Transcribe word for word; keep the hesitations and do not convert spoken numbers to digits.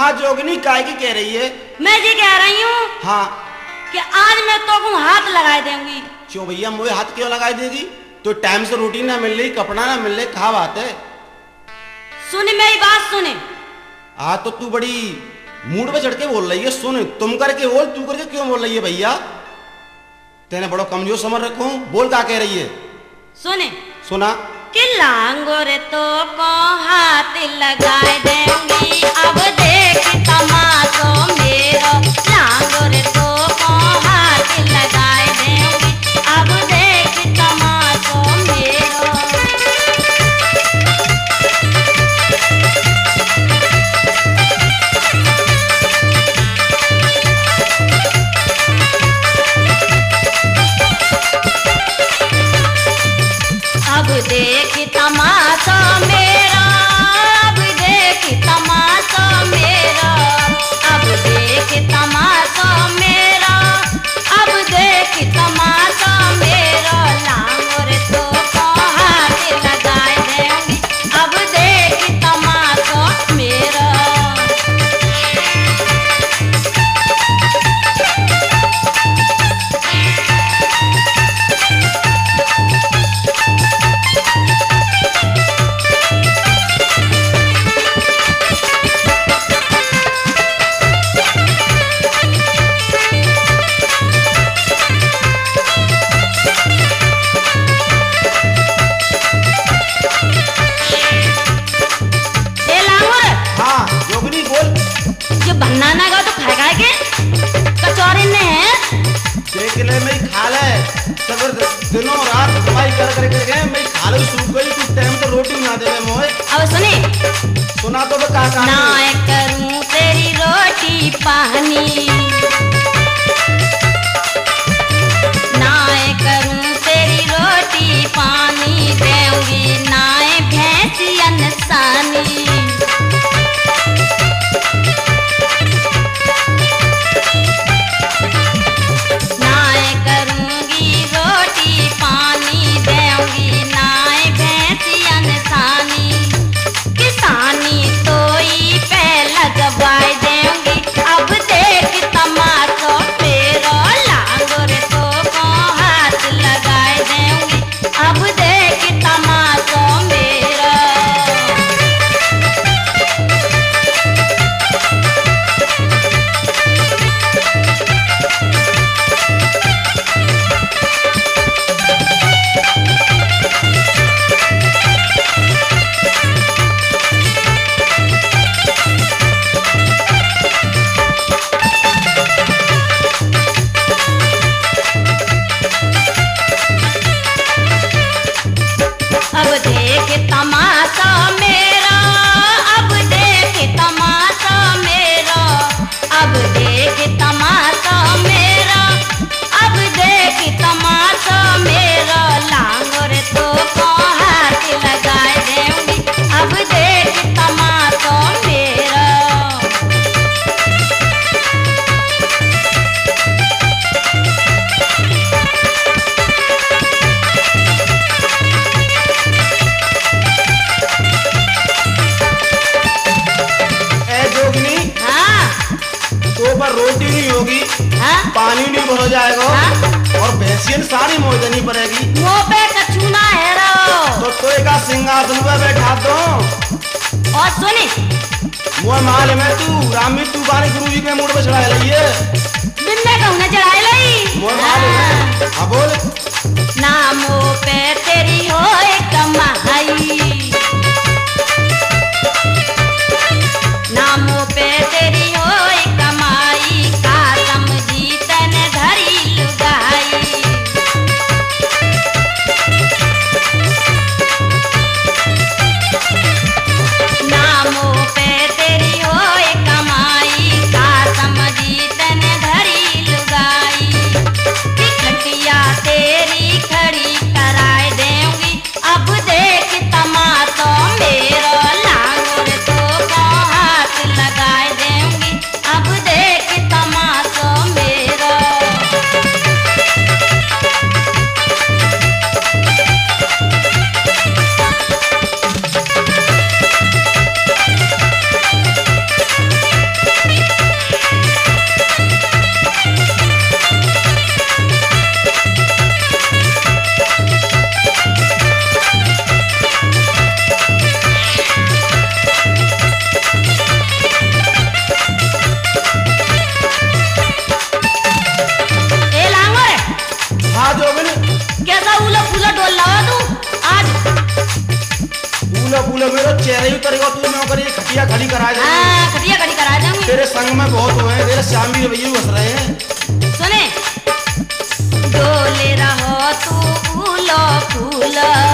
हाँ जोगनी काय की कह रही है? मैं जी कह रही हूँ हाँ कि आज मैं तो को हाथ लगा दूंगी। क्यों भैया मुझे हाथ क्यों लगाई देगी? तो टाइम से रोटी ना मिल रही, कपड़ा ना मिल रही, कहा बात है? सुन मेरी बात सुने। हाँ तो तू बड़ी मूड पे चढ़ के बोल रही है। सुन, तुम करके बोल, तू करके क्यों बोल रही है भैया? तेने बड़ा कमजोर समझ रखो। बोल क्या कह रही है? सुने सुना कि लांगोर तो को हाथ लगाए देंगी, अब देख तमाशो मेरो। लांगोर तो को हाथ लगाए देंगी, अब देख तमाशो मेरो। अब देख तमाशा मेरा, अब देख तमाशा मेरा, अब देख तमाशा मेरा, अब देख तमाशा मेरा। लांगोर तो को हाथ लगाए देंगी, अब देख तमाशा मेरा। भन्ना ना गो तो खाए खाए के कचौरी ने है देख ले मैं खा ले सबर दिनों रात कमाई कर कर के मैं खा ले सूख गई। तू टाइम तो रोटी ना दे मोए। अब सुनी सुना तो का का ना करूं तेरी रोटी पानी, ना करूं तेरी रोटी पानी, देऊंगी ना भैंसी अनसानी। अब देख तमाशा मेरा, अब देख तमाशा मेरा, अब देख तमाशा मेरा, अब देख तमाशा मेरा। लांगोर तो को हाथ लगाए देंगी, अब देख तमाशा मेरा। रोटी नहीं होगी, हाँ? पानी नहीं भर जाएगा, हाँ? और भैंसियन सारी मोदनी पड़ेगी। मुँह पे कछूना है रो तो तो एक सिंहासन पे बैठा दो। और सुनी मुँह माल में तू रामी तू बानी गुरु जी के मूड पे चढ़ाए लइए। बिन्ने कहूँ न चढ़ाए लई। मुँह माल में हाँ बोल। ना मुँह पे तेरी हो कमाई, ना मुँह पे तेरी हो कमाई, का समझी तने धरी लुगाई। ना मुँह पे तेरी हो कमाई, का समझी तने धरी लुगाई। कि खटिया तेरी खड़ी कराए देंगी, लो मेरा चेहरा ही उतरेगा, तू नौकरी खटिया खड़ी करा दे। हाँ खटिया खड़ी करा दूंगी। तेरे संग में बहुत हुए हैं, तेरे श्याम भी भैया हंस रहे हैं। सुने डोले रहो तू फूलो फूल